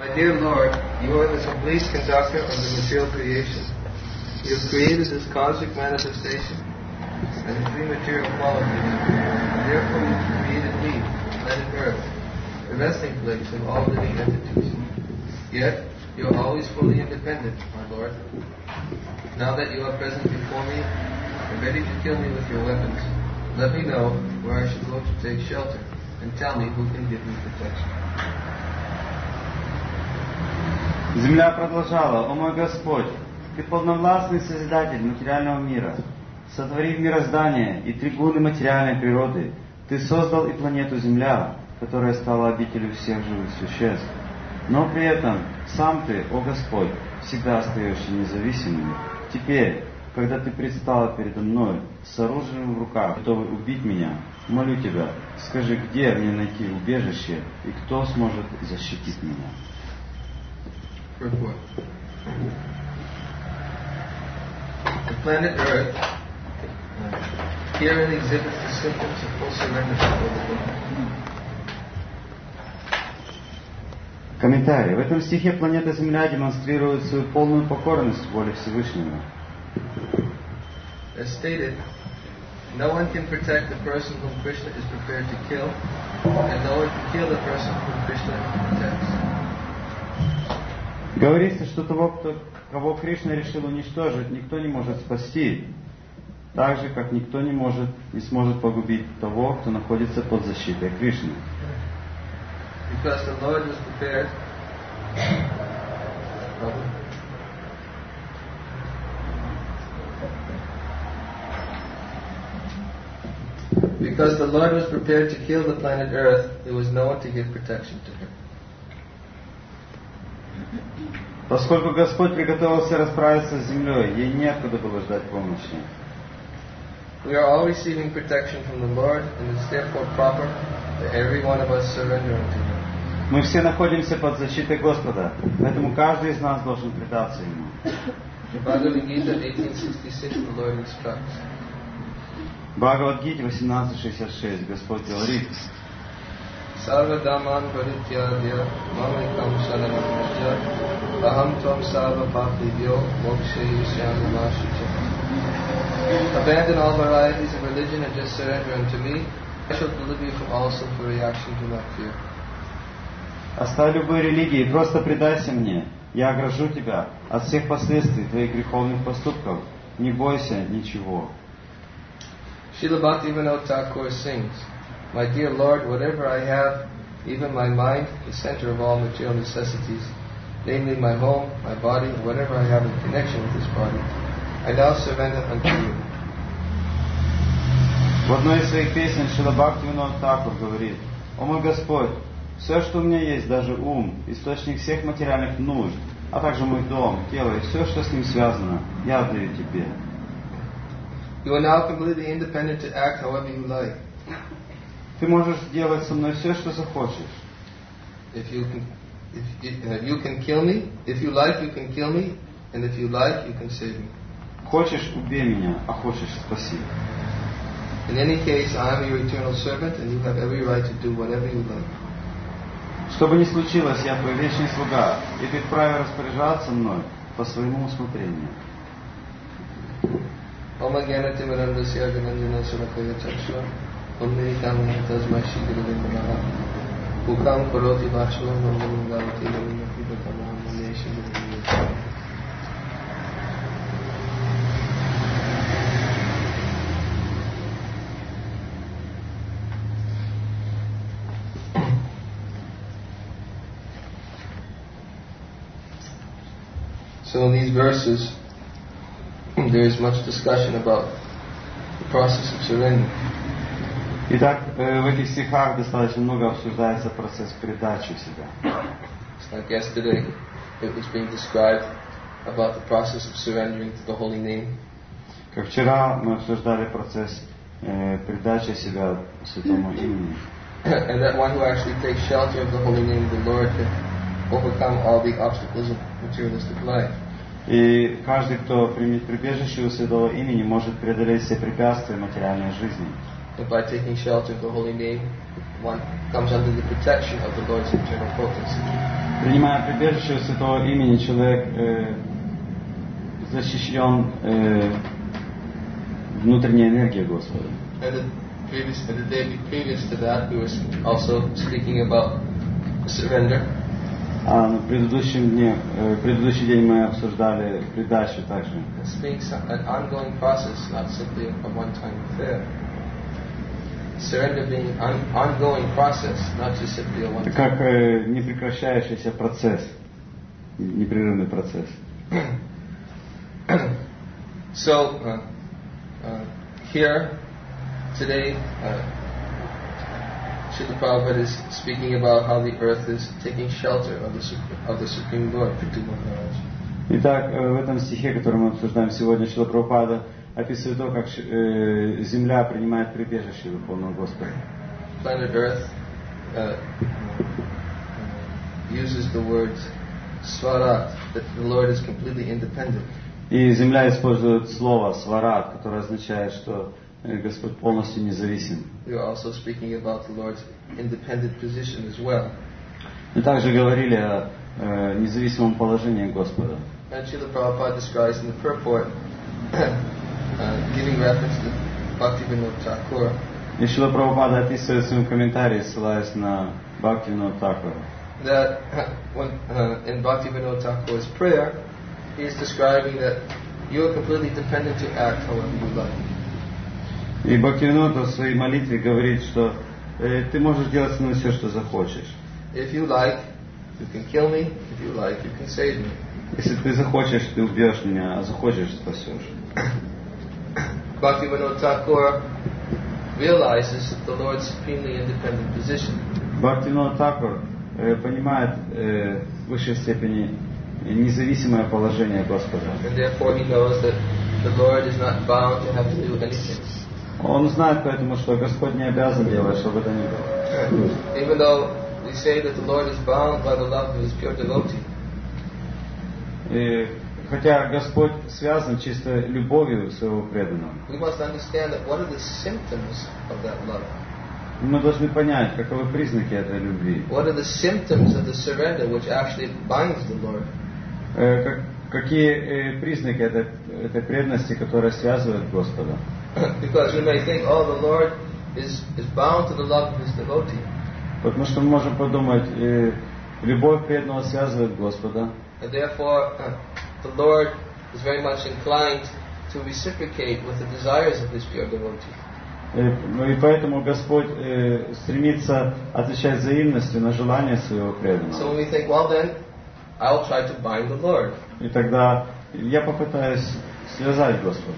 My dear Lord, you are the complete conductor of the material creation. You have created this cosmic manifestation and the three material qualities. Therefore you created me, planet Earth, the resting place of all living entities. Yet, you are always fully independent, my Lord. Now that you are present before me and ready to kill me with your weapons, let me know where I should go to take shelter, and tell me who can give me protection. Земля продолжала: «О мой Господь, Ты полновластный Созидатель материального мира. Сотворив мироздание и три гуны материальной природы, Ты создал и планету Земля, которая стала обителью всех живых существ. Но при этом сам Ты, о Господь, всегда остаешься независимым. Теперь, когда Ты предстала передо мной с оружием в руках, готовый убить меня, молю Тебя, скажи, где мне найти убежище и кто сможет защитить меня». Report. The planet Earth herein exhibits the symptoms of full surrender before the Lord. Комментарий. В этом стихе планета Земля демонстрирует свою полную покорность воле Всевышнего. As stated, no one can protect the person whom Krishna is prepared to kill, and no one can kill the person whom Krishna protects. Говорится, что того, кого Кришна решил уничтожить, никто не может спасти, так же, как никто не сможет погубить того, кто находится под защитой Кришны. Because the Lord was prepared. Because the Lord was prepared to kill the planet Earth, there was no one to give protection to him. Поскольку Господь приготовился расправиться с землей, ей некуда было ждать помощи. We are all receiving protection from the Lord, and it's therefore proper that every one of us surrender unto Him. Мы все находимся под защитой Господа, поэтому каждый из нас должен предаться Ему. In Bhagavad Gita 1866, the Lord instructs. В Бхагавад-гите 18.66 Господь говорит: Sarva Dhaman Parithyadya Mamekam Sharanam Vraja Aham Tvam Sarva Bhaktibhyo Mokshe Yishyami Mashicha. Abandon all varieties of religion and just surrender unto me. I shall deliver you from all sinful reaction. Do not fear. Оставь любые религии, просто предайся мне. Я огражу тебя от всех последствий твоих греховных поступков. Не бойся ничего. Srila Bhaktivinoda Thakur sings, My dear Lord, whatever I have, even my mind, the center of all material necessities, namely my home, my body, and whatever I have in connection with this body, I now surrender unto you. В одной из своих песен Шрила Бхактивинода Тхакур говорит: «О мой Господь, все, что у меня есть, даже ум, источник всех материальных нужд, а также мой дом, тело и все, что с ним связано, я отдаю Тебе». You are now completely independent to act however you like. Ты можешь делать со мной все, что захочешь. If you can kill me, if you like, you can kill me, and if you like, you can save me. Хочешь, убей меня, а хочешь, спаси. In any case, I am your eternal servant, and you have every right to do whatever you like. Что бы ни случилось, я твой вечный слуга, и ты вправе распоряжаться мной по своему усмотрению. Om Jnana Timirandasya Gananjana Salakaya Chakshva Om Nirikamana Tasma Shigurave Namaha Ukam Karoti Vachalam Mandalam Gavati Lavimati Bhatamaham Mane Shigurave. So in these verses, there is much discussion about the process of surrender. Итак, в этих стихах достаточно много обсуждается процесс передачи себя. It's like yesterday, it was being described about the process of surrendering to the holy name. Как вчера мы обсуждали процесс передачи себя святому имени. And that one who actually takes shelter of the holy name of the Lord can overcome all the obstacles of materialistic life. И каждый, кто примет прибежище у святого имени, может преодолеть все препятствия материальной жизни. And by taking shelter of the holy name, one comes under the protection of the Lord's eternal potency. Принимая прибежище святого имени, человек защищен внутренней энергией Господа. And the day previous to that, we were also speaking about surrender. А на предыдущий день мы обсуждали предачу также. It's being an ongoing process, not simply a one-time affair. Surrender being an ongoing process, not just simply a one-time. Как непрекращающийся процесс, непрерывный процесс. So here today, Srila Prabhupada is speaking about how the earth is taking shelter of the Supreme Lord, Prithu Maharaj. Итак, в этом стихе, который мы обсуждаем сегодня, Шрила Прабхупада описывает то, как земля принимает прибежище Верховного Господа. Planet Earth uses the word swarat, that the Lord is completely independent. И земля использует слово сварат, которое означает, что Господь полностью независим. We are also speaking about the Lord's independent position as well. Мы также говорили о независимом положении Господа. And Srila Prabhupada describes in the purport, giving reference to Bhaktivinoda Thakur. И Шрила Прабхупада описывает в своем комментарии, ссылаясь на Бхактивинода Thakura, That when in Bhaktivinoda Thakur's prayer, he is describing that you are completely dependent to act however you like. И Бхактивинода в своей молитве говорит, что ты можешь делать со мной все, что захочешь. If you like, you can kill me. If you like, you can save me. Если ты захочешь, ты убьешь меня, а захочешь, спасешь. Bhaktivinoda Thakur realizes the Lord's supremely independent position. Бхактивинода Thakura понимает в высшей степени независимое положение Господа. And therefore he knows that the Lord is not bound to have to do anything. Он знает поэтому, что Господь не обязан делать, что бы то ни было. Even though we say that the Lord is bound by the love of his pure devotee. И хотя Господь связан чисто любовью своего преданного, We must understand that what are the symptoms of that love? мы должны понять, каковы признаки этой любви. What are the symptoms of the surrender which actually binds the Lord? Какие признаки этой преданности, которая связывает Господа. Because we may think, oh, the Lord is bound to the love of his devotee. Потому что мы можем подумать, любовь преданного связывает Господа. And therefore, the Lord is very much inclined to reciprocate with the desires of his pure devotee. И поэтому Господь стремится отвечать взаимностью на желания своего преданного. So when we think, well then, I'll try to bind the Lord. И тогда я попытаюсь связать Господа.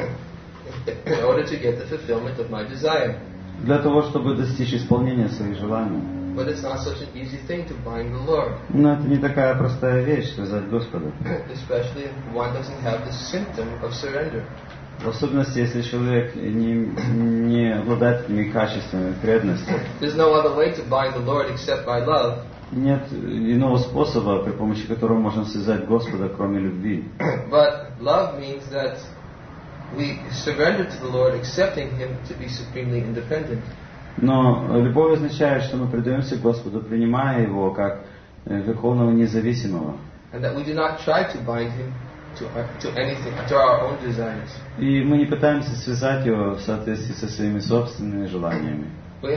In order to get the fulfillment of my desire. Для того, чтобы достичь исполнения своих желаний. But it's not such an easy thing to bind the Lord. Но это не такая простая вещь, связать Господа. Especially if one doesn't have the symptom of surrender. В особенности, если человек не обладает этими качествами преданности. There's no other way to bind the Lord except by love. Нет иного способа, при помощи которого можно связать Господа, кроме любви. But love means that we surrender to the Lord, accepting Him to be supremely independent. Но любовь означает, что мы предаемся Господу, принимая Его как Верховного Независимого. And that we do not try to bind Him to anything, to our own desires. И мы не пытаемся связать Его в соответствии со своими собственными желаниями.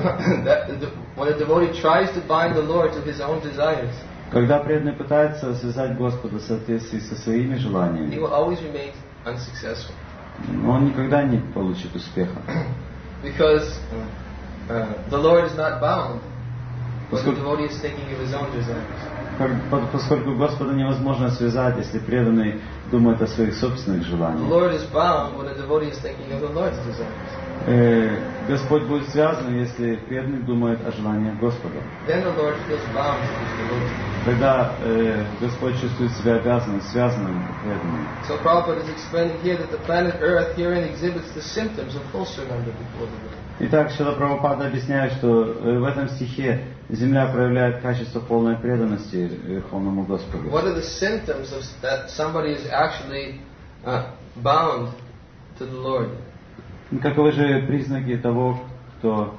When a devotee tries to bind the Lord to his own desires, когда преданный пытается связать Господа в соответствии со своими he желаниями, will always remain unsuccessful. он никогда не получит успеха. Because the Lord is not bound, but the devotee is thinking of his own desires. Поскольку Господа невозможно связать, если преданный думает о своих собственных The желаниях. Lord is bound when a devotee is thinking of the Lord's desires. Господь будет связан, если преданный думает о желаниях Господа. Then the Lord feels bound to his devotee. Тогда Господь чувствует себя обязанным, связанным преданным. So Prabhupada is explaining here that the planet Earth herein exhibits the symptoms of full surrender before the Lord. Итак, Шрила Прабхупада объясняет, что в этом стихе земля проявляет качество полной преданности Верховному Господу. What are the symptoms of that somebody is actually bound to the Lord? Каковы же признаки того, кто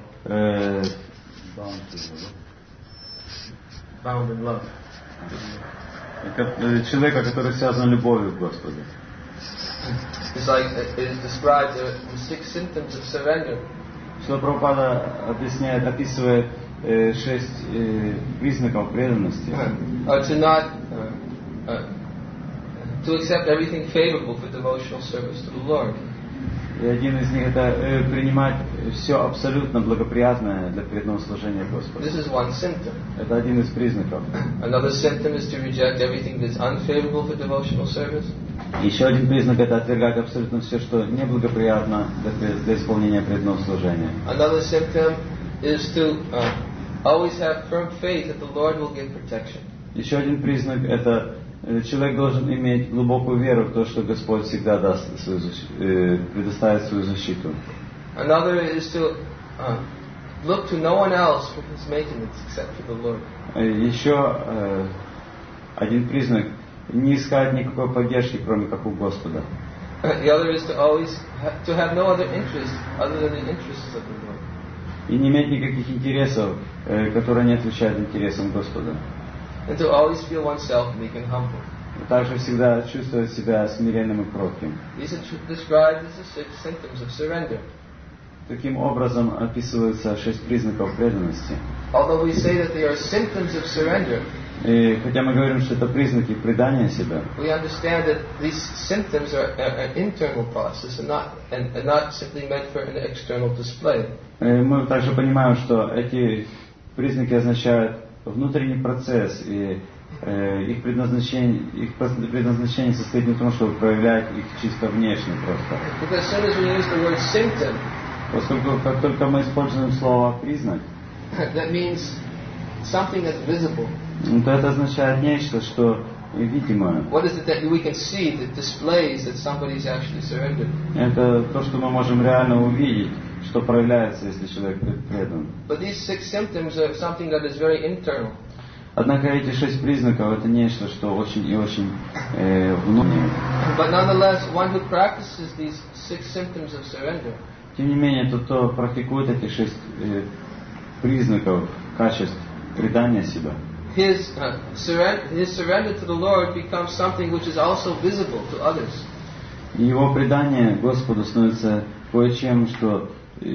Bound in love. Человека, который связан любовью к Господу. It's like it is described the 6 symptoms of surrender. Шрила Прабхупада описывает 6 признаков преданности. To accept everything favorable for devotional service to the Lord. И один из них это принимать все абсолютно благоприятное для преданного служения Господу. This is one symptom. Это один из признаков. Another symptom is to reject everything that's unfavorable for devotional service. Еще один признак это отвергать абсолютно все, что неблагоприятно для исполнения преданного служения. Another symptom is to always have firm faith that the Lord will give protection. Еще один признак это человек должен иметь глубокую веру в то, что Господь всегда даст предоставит свою защиту. Another is to look to no one else for his maintenance except for the Lord. Еще один признак не искать никакой поддержки, кроме как у Господа. The other is to always to have no other interest other than the interests of the Lord. И не иметь никаких интересов, которые не отвечают интересам Господа. And to always feel oneself meek and humble. Также всегда чувствовать себя смиренным и кротким. These are described as the 6 symptoms of surrender. Таким образом описываются 6 признаков преданности. Although we say that they are symptoms of surrender, И хотя мы говорим, что это признаки предания себя, we understand that these symptoms are an internal process and not simply meant for an external display. мы также понимаем, что эти признаки означают внутренний процесс, и их предназначение состоит не в том, чтобы проявлять их чисто внешне просто. Because as soon as we use the word symptom, Поскольку как только мы используем слово признак, that means something that's visible. то это означает нечто, что видимое. What is it that we can see that displays that somebody's actually surrendered? Это то, что мы можем реально увидеть, что проявляется, если человек предан. But these 6 symptoms are something that is very internal. Однако эти 6 признаков это нечто, что очень и очень внутреннее. But nonetheless, one who practices these 6 symptoms of surrender, Тем не менее, тот, кто практикует эти 6 признаков, качеств предания себя, his surrender to the Lord becomes something which is also visible to others. его предание Господу становится кое-чем, что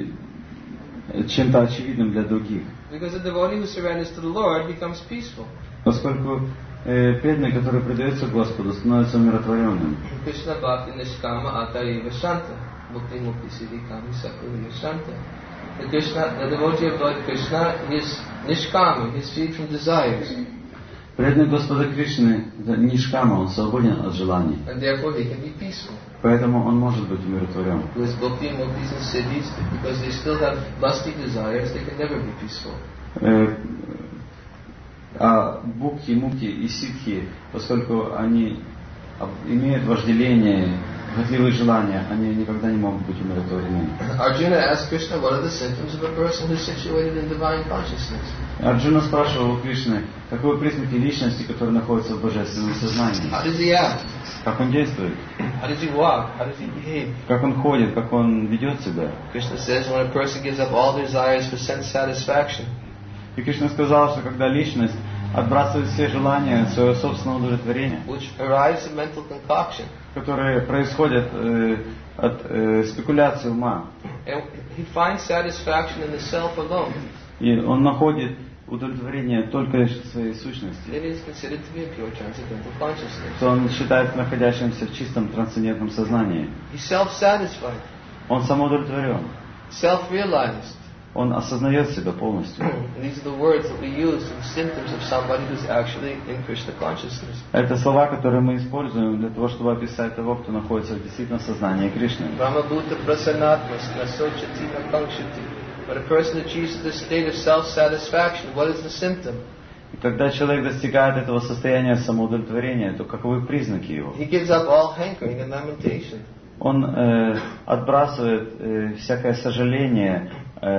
чем-то очевидным для других. Because the devotee who surrenders to the Lord becomes peaceful. Поскольку преданный, который предается Господу, становится умиротворенным. Krishna bhakti nishkama atariva shanta. Mukti mukti siddhi kami sakuriya shanta. The devotee of Lord Krishna is nishkama, he is freed from desires. Преданный Господа Кришны, нишкама, он свободен от желаний. And therefore he can be peaceful. Поэтому он может быть умиротворен. With bhakti muktis and siddhis, because they still have lusty desires, they can never be peaceful. А бхукти, мукти и ситхи, поскольку они имеют вожделение, хотливые желания, они никогда не могут быть умиротворены. Arjuna asked Krishna, what are the symptoms of a person who is situated in divine consciousness? Арджуна спрашивал у Кришны, каковы признаки личности, которые находятся в божественном сознании? How does he act? Как он действует? How does he walk? How does he behave? Как он ходит, как он ведет себя? Krishna says when a person gives up all desires for sense satisfaction, И Кришна сказал, что когда личность отбрасывает все желания своего собственного удовлетворения, which arrives in mental concoction, которые происходят от спекуляции ума, and he finds satisfaction in the self alone, и он находит удовлетворение только в своей сущности, it is considered to be a pure transcendental consciousness. то он считает находящимся в чистом трансцендентном сознании. He's self-satisfied, Он самоудовлетворен. self-realized. Он осознает себя полностью. And these are the words that we use as symptoms of somebody who's actually in Krishna consciousness. Это слова, которые мы используем для того, чтобы описать того, кто находится в действительно сознании Кришны. Brahmabhuta prasanatmas nasochati nakankshati. When a person achieves this state of self-satisfaction, what is the symptom? И когда человек достигает этого состояния самоудовлетворения, то каковы признаки его? He gives up all hankering and lamentation. Он отбрасывает всякое сожаление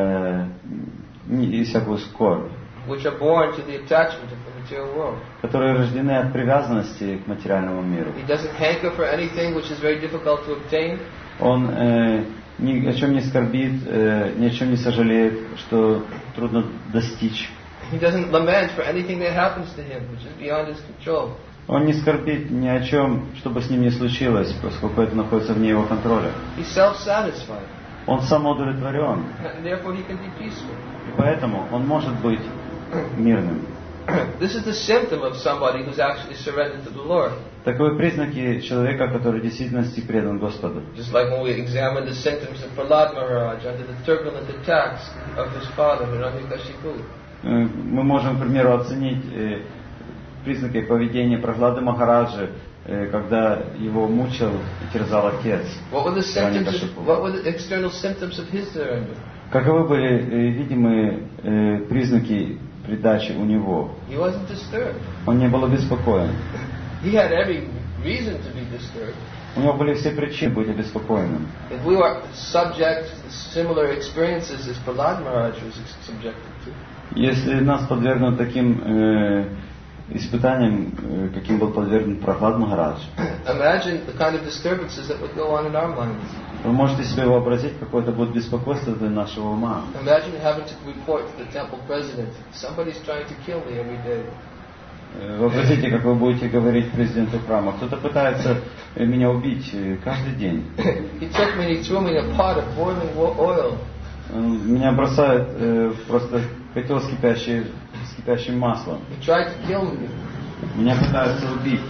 и всякую скорбь, Which are born to the attachment of the material world. которые рождены от привязанности к материальному миру. He doesn't hanker for anything which is very difficult to obtain. Он ни о чем не скорбит, ни о чем не сожалеет, что трудно достичь. He doesn't lament for anything that happens to him, which is beyond his control. Он не скорбит ни о чем, что бы с ним ни случилось, поскольку это находится вне его контроля. He's self-satisfied. Он самоудовлетворен, And therefore he can be peaceful. и поэтому он может быть мирным. This is the symptom of somebody who's actually surrendered to the Lord. Таковы признаки человека, который в действительности предан Господу. Just like when we examine the symptoms of Prahlad Maharaj under the turbulent attacks of his father, Hiranyakashipu. Мы можем, к примеру, оценить признаки поведения Прахлады Махараджи, когда его мучил и терзал отец. What were the external symptoms of his surrender? Каковы были видимые признаки предачи у него? He wasn't disturbed. Он не был обеспокоен. He had every reason to be disturbed. У него были все причины быть обеспокоенным. If we were subject to similar experiences as Prahlad Maharaj was subjected to, если нас подвергнут таким испытаниям, каким был подвергнут Прахлад Махарадж, imagine the kind of disturbances that would go on in our minds. вы можете себе вообразить, какое это будет беспокойство для нашего ума. Imagine having to report to the temple president, somebody's trying to kill me every day. Вообразите, как вы будете говорить президенту храма: кто-то пытается меня убить каждый день. He took me and he threw me in a pot of boiling oil. Меня бросают просто в котел с кипящим маслом. He tried to kill me. Меня пытаются убить.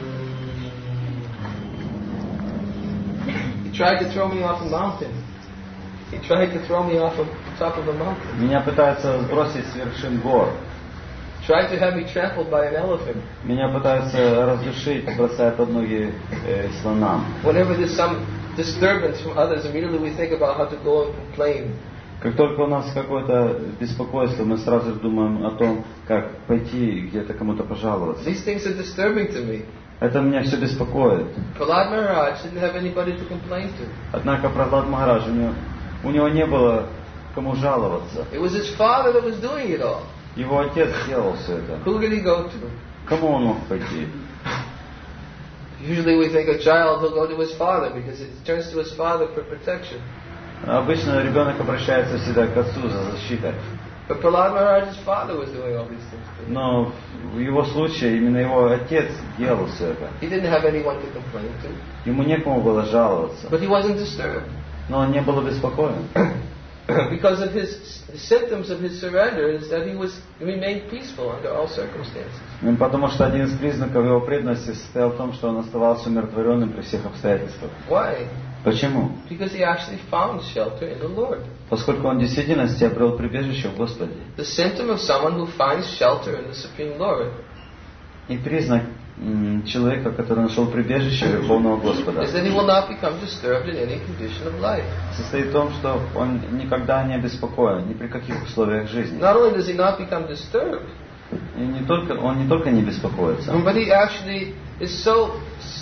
He tried to throw me off a mountain. He tried to throw me off the top of a mountain. Меня пытаются сбросить с вершин гор. Tried to have me trampled by an elephant. Меня пытаются раздушить, бросая под ноги слонам. Whenever there's some disturbance from others, immediately we think about how to go and complain. Как только у нас какое-то беспокойство, мы сразу думаем о том, как пойти где-то кому-то пожаловаться. These things are disturbing to me. Это меня все беспокоит. Prahlad Maharaj didn't have anybody to complain to. Однако Прахлад Махарадж, у него не было кому жаловаться. It was his father that was doing it all. Его отец делал все это. Who did he go to? Кому он мог пойти? Usually we think a child will go to his father because it turns to his father for protection. Обычно ребенок обращается всегда к отцу за защитой. But Prahlad Maharaj's father was doing all these things to him. Но в его случае именно его отец делал все это. He didn't have anyone to complain to. Ему некому было жаловаться. But he wasn't disturbed. Но он не был обеспокоен. Because of his symptoms of his surrender is that he remained peaceful under all circumstances. Потому что один из признаков его преданности состоял в том, что он оставался умиротворенным при всех обстоятельствах. Why? Почему? Because he actually found shelter in the Lord. Поскольку он в действительности обрел прибежище в Господе. The symptom of someone who finds shelter in the Supreme Lord. И признак человека, который нашел прибежище Верховного Господа, Is that he will not become disturbed in any condition of life. состоит в том, что он никогда не обеспокоен ни при каких условиях жизни. Not only does he not become disturbed, И он не только не беспокоится, but he actually is so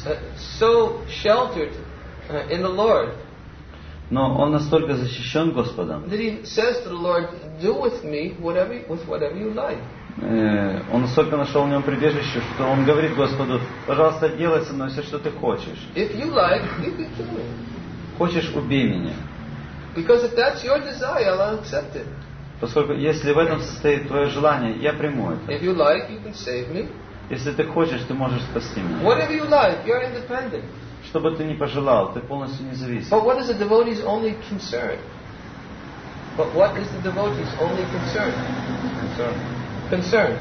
sheltered in the Lord но он настолько защищен Господом. that he says to the Lord, "Do with me whatever you like." Он настолько нашел в нем прибежище, что он говорит Господу: пожалуйста, делай со мной все, что ты хочешь. If you like, you can kill me. Хочешь, убей меня. Because if that's your desire, I'll accept it. Поскольку если в этом состоит твое желание, я приму это. If you like, you can save me. Если ты хочешь, ты можешь спасти меня. Whatever you like, you're independent. Что бы ты ни пожелал, ты полностью независим. But what is the devotee's only concern? But what is the devotee's only concern? Concern.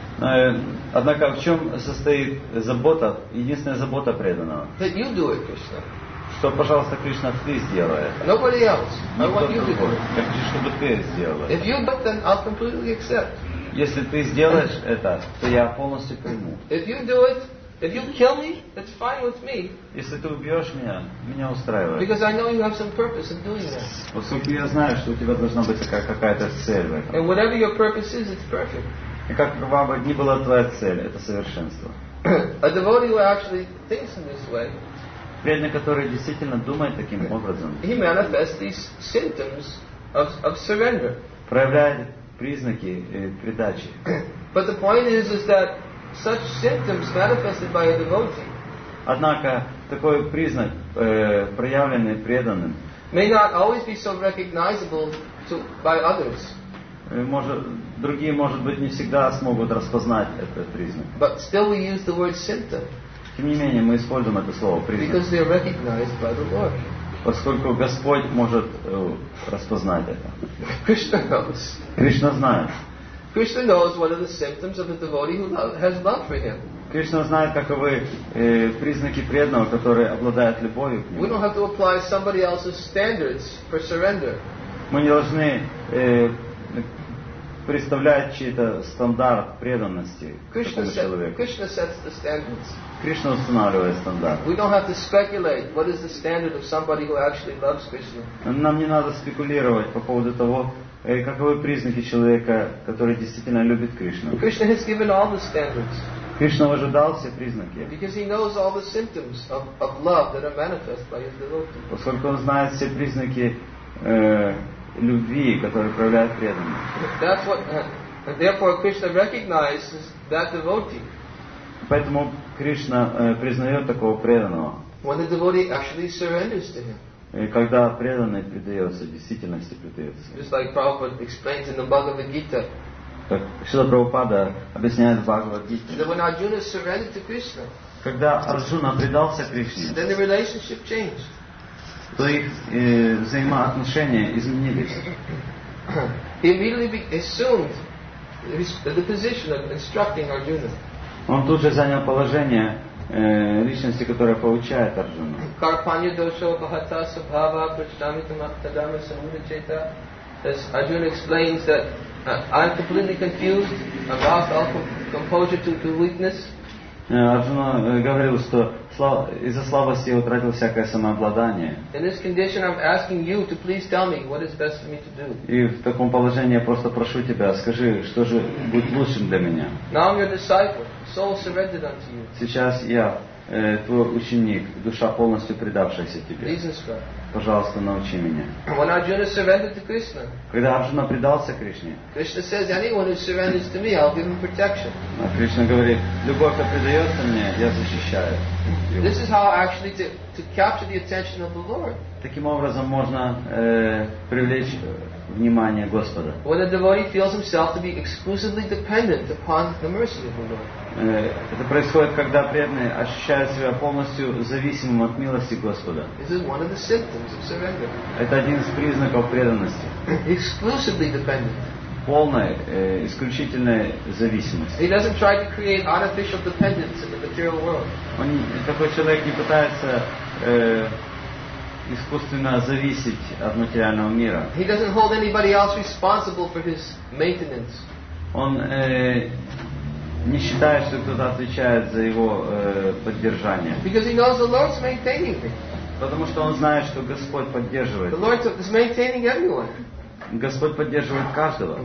Однако в чем состоит забота, единственная забота преданного? That you do it, Krishna. Что, пожалуйста, Кришна, ты сделай это. Nobody else. I Никто want you to do другой. it. Я хочу, чтобы ты сделал If это. you do it, then I'll completely accept. Если ты сделаешь это, то я полностью приму. If you do it, if you kill me, that's fine with me. Если ты убьешь меня устраивает. Because I know you have some purpose in doing that. Поскольку я знаю, что у тебя должна быть какая-то цель в этом. And whatever your purpose is, it's perfect. И как бы ни была твоя цель, это совершенство. A devotee who actually thinks in this way, Преданный, который действительно думает таким образом, he manifests these symptoms of surrender. проявляет признаки предачи. But the point is that such symptoms manifested by a devotee Однако такой признак, проявленный преданным, may not always be so recognizable by others. Другие, может быть, не всегда смогут распознать этот признак. But still we use the word symptom. Тем не менее, мы используем это слово признак. Because they are recognized by the Lord. Поскольку Господь может распознать это. Krishna knows. Кришна знает. Krishna knows what are the symptoms of a devotee who has love for him. Кришна знает, каковы признаки преданного, которые обладают любовью к нему. We don't have to apply somebody else's standards for surrender. Мы не должны представлять чей-то стандарт преданности такому человеку. Krishna sets the standards. Кришна устанавливает стандарт. We don't have to speculate what is the standard of somebody who actually loves Krishna. Нам не надо спекулировать по поводу того, каковы признаки человека, который действительно любит Кришну. Krishna has given all the standards. Кришна уже дал все признаки. Because he knows all the symptoms of love that are manifest by his devotee. Поскольку он знает все признаки любви, которые проявляют преданные. That's what, therefore Krishna recognizes that devotee. Поэтому Кришна признает такого преданного. When the devotee actually surrenders to him. И когда преданный предается, действительности предается. Just like Prabhupada explains in the Bhagavad Gita. Как Шрила Прабхупада объясняет в Бхагавад-гите. That when Arjuna surrendered to Krishna. Когда Арджуна предался Кришне. Then the relationship changed. То их взаимоотношения изменились. He immediately assumed the position of instructing Arjuna. Он тут же занял положение личности, которая получает Арджуну. Karpanya dosho bhata sabhava prashtamitam aktadama samudacheta. As Arjuna explains that I'm completely confused, I've lost all composure to weakness. Арджуна говорил, что из-за слабости я утратил всякое самообладание. In this condition, I'm asking you to please tell me what is best for me to do. И в таком положении я просто прошу тебя, скажи, что же будет лучшим для меня. Now I'm your disciple, soul surrendered unto you. Сейчас я твой ученик, душа полностью предавшаяся тебе. Please instruct. Пожалуйста, научи меня. When Arjuna surrendered to Krishna, когда Арджуна предался Кришне, Krishna says, anyone who surrenders to me, I'll give him protection. Кришна говорит, любой, кто предается мне, я защищаю. This is how actually to capture the attention of the Lord. Таким образом можно привлечь внимание Господа. When the devotee feels himself to be exclusively dependent upon the mercy of the Lord. Это происходит, когда преданный ощущает себя полностью зависимым от милости Господа. This is one of the symptoms of surrender. Это один из признаков преданности. Exclusively dependent. Полной, исключительной зависимости. He doesn't try to create artificial dependence in the material world. Такой человек не пытается искусственно зависеть от материального мира. He doesn't hold anybody else responsible for his maintenance. Он не считает, что кто-то отвечает за его поддержание. Because he knows the Lord's maintaining me. Потому что он знает, что Господь поддерживает. The Lord is maintaining everyone. Господь поддерживает каждого.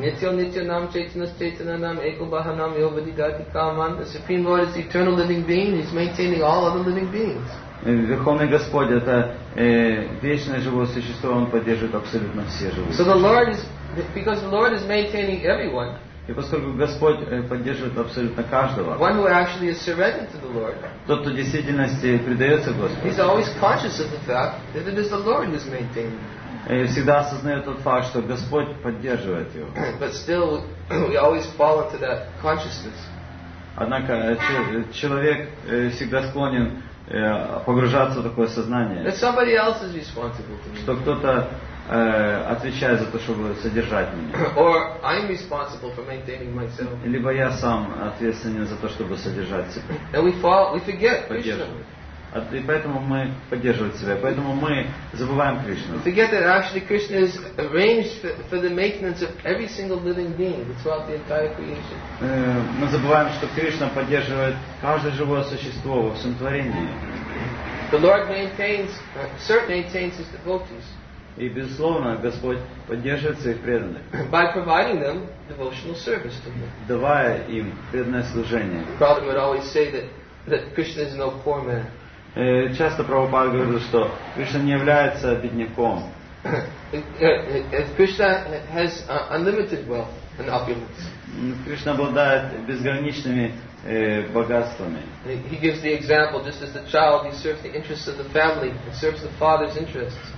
The Supreme Lord is the eternal living being. He's maintaining all other living beings. Верховный Господь — это вечное живое существо, Он поддерживает абсолютно все живые. So the Lord is, because the Lord is maintaining everyone. И поскольку Господь поддерживает абсолютно каждого, one who actually is surrendered to the Lord, тот, кто в действительности предается Господу, he's always conscious of the fact that it is the Lord who is maintaining. И всегда осознает тот факт, что Господь поддерживает его. But still, we always fall into that consciousness. Однако человек всегда склонен погружаться в такое сознание, That somebody else is responsible to me. Что кто-то отвечает за то, чтобы содержать меня. Or I'm responsible for maintaining myself. Либо я сам ответственен за то, чтобы содержать себя. And we forget Krishna. И поэтому мы поддерживаем себя, поэтому мы забываем Кришну. We forget that actually Krishna is arranged for the maintenance of every single living being throughout the entire creation. Мы забываем, что Кришна поддерживает каждое живое существо во всем творении. The Lord maintains His devotees. И безусловно, Господь поддерживает своих преданных. By providing them devotional service to Him. Давая им преданное служение. Prabhupada would always say that Krishna is no poor man. Часто Прабхупада говорил, что Кришна не является бедняком. Krishna has unlimited wealth and opulence. Кришна обладает безграничными богатствами. He gives the example, just as the child, he serves the interests of the family, he serves the father's interests.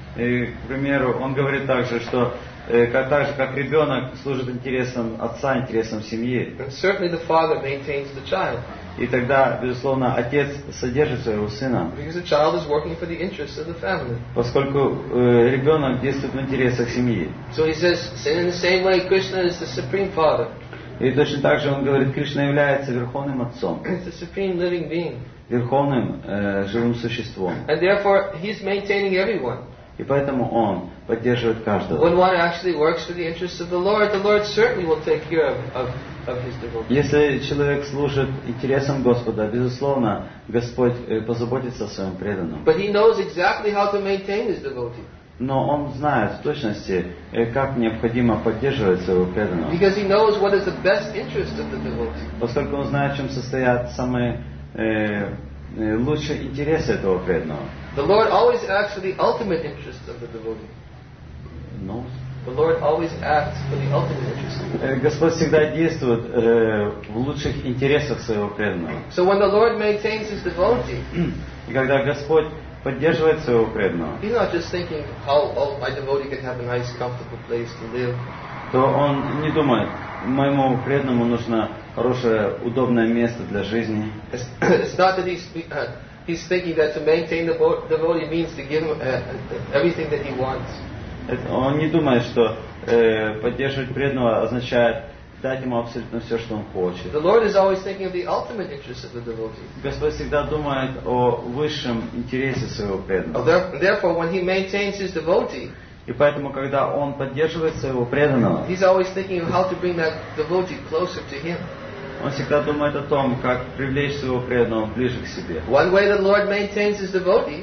И, к примеру, он говорит также, что так же, как ребенок служит интересам отца, интересам семьи. And certainly the father maintains the child. И тогда, безусловно, отец содержит своего сына, Because the child is working for the interests of the family. поскольку ребенок действует в интересах семьи. So he says, in the same way, Krishna is the supreme father. И точно так же он говорит, Кришна является верховным отцом, It's the supreme living being. верховным живым существом. And therefore, he's maintaining everyone. И поэтому он поддерживает каждого. When one actually works for the interests of the Lord certainly will take care of his devotees. Если человек служит интересам Господа, безусловно, Господь позаботится о своем преданном. But he knows exactly how to maintain his devotee. Но он знает в точности, как необходимо поддерживать своего преданного. Because he knows what is the best interest of the devotee. Поскольку он знает, в чем состоят самые лучшие интересы этого преданного. The Lord always acts for the ultimate interest of the devotee. Ну, The Lord always acts for the ultimate interest. Господь всегда действует в лучших интересах своего преданного. So when the Lord maintains his devotee, И когда Господь поддерживает своего преданного, he's not just thinking how my devotee can have a nice, comfortable place to live. то он не думает, моему преданному нужно хорошее, удобное место для жизни. It's not that he's thinking that to maintain the devotee means to give him everything that he wants. Он не думает, что поддерживать преданного означает дать ему абсолютно все, что он хочет. The Lord is always thinking of the ultimate interest of the devotee. Господь всегда думает о высшем интересе своего преданного. Therefore, when he maintains his devotee, И поэтому, когда он поддерживает своего преданного, he's always thinking of how to bring that devotee closer to him. он всегда думает о том, как привлечь своего преданного ближе к себе. One way the Lord maintains his devotee,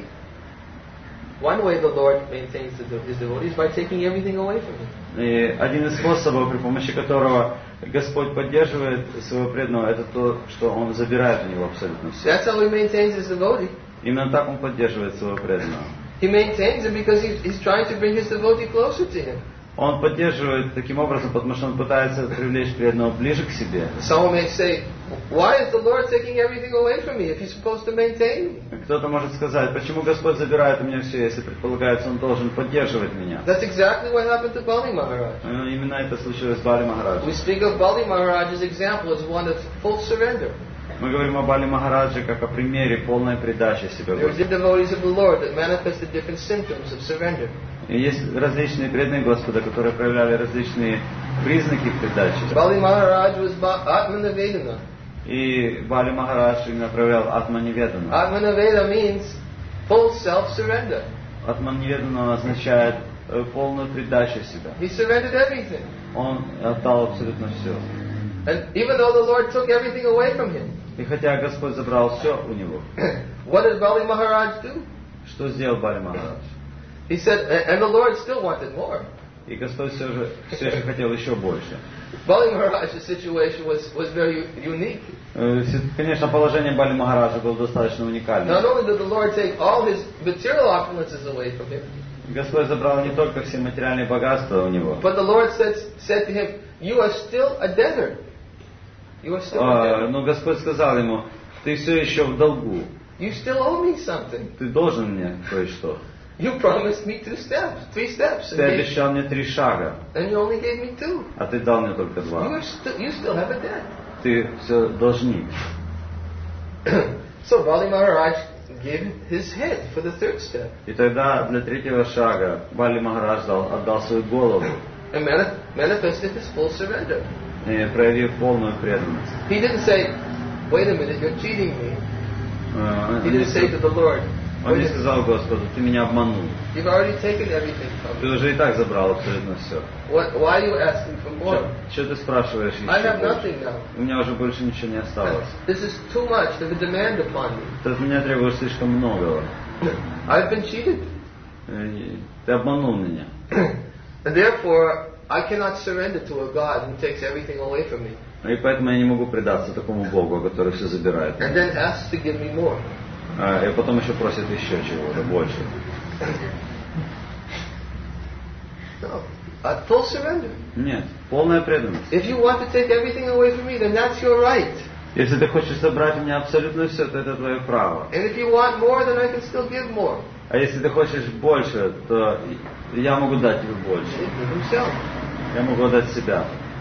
his devotee is by taking everything away from him. И один из способов, при помощи которого Господь поддерживает своего преданного, это то, что Он забирает у него абсолютно все. That's how he maintains his devotee. Именно так Он поддерживает своего преданного. He maintains him because he's trying to bring his devotee closer to him. Он поддерживает таким образом, потому что он пытается привлечь преданного ближе к себе. Someone may say, why is the Lord taking everything away from me if he's supposed to maintain me? Кто-то может сказать, почему Господь забирает у меня все, если предполагается, Он должен поддерживать меня. That's exactly what happened to Bali Maharaj. Именно это случилось с Бали Махараджем. We speak of Bali Maharaj's example as one of full surrender. Мы говорим о Бали Махарадже как о примере полной предачи себе There are Господу. devotees of the Lord that manifested different symptoms of surrender. И есть различные преданные Господа, которые проявляли различные признаки предачи. Bali Maharaj was Atmanavedana. И Бали Махарадж именно проявлял Атманиведану. Atmanaveda means full self-surrender. Атманиведану означает полную предачу себя. He surrendered everything. Он отдал абсолютно все. And even though the Lord took everything away from him, И хотя Господь забрал все у него, what did Bali Maharaj do? что сделал Бали Махарадж? He said, and the Lord still wanted more. И Господь все же хотел еще больше. Bali Maharaj's situation was very unique. Конечно, положение Бали Махараджа было достаточно Not уникальным. only did the Lord take all his material opulences away from him, Господь забрал не только все материальные богатства у него, but the Lord said to him, you are still a debtor. You are still a debtor. но Господь сказал ему, ты все еще в долгу, You still owe me something. ты должен мне кое-что. You promised me 3 steps, Ты обещал мне 3 шага, and you only gave me 2. а ты дал мне только 2. You still have a debt. Ты все должник. So Bali Maharaj gave his head for the 3rd step И тогда для 3-го шага Бали Махарадж отдал свою голову, and manifested his full surrender. проявив полную преданность. He didn't say, wait a minute, you're cheating me. He didn't say to the Lord, Он не сказал Господу, ты меня обманул. you've already taken everything from Ты me. уже и так забрал абсолютно все. Why are you asking for more? Что ты спрашиваешь I еще have больше? nothing now. У меня уже больше ничего не осталось. This is too much of a demand upon me. Ты от меня требуешь слишком многого. I've been cheated. Ты обманул меня. And therefore, I cannot surrender to a God who takes everything away from me И поэтому я не могу предаться такому Богу, который все забирает. and then asks to give me more. И потом еще просит еще чего-то больше. No. Full surrender. Нет, полная преданность. If you want to take everything away from me, then that's your right. Если ты хочешь забрать у меня абсолютно все, то это твое право. And if you want more, then I can still give more. А если ты хочешь больше, то я могу дать тебе больше. Give himself. Я могу дать себя.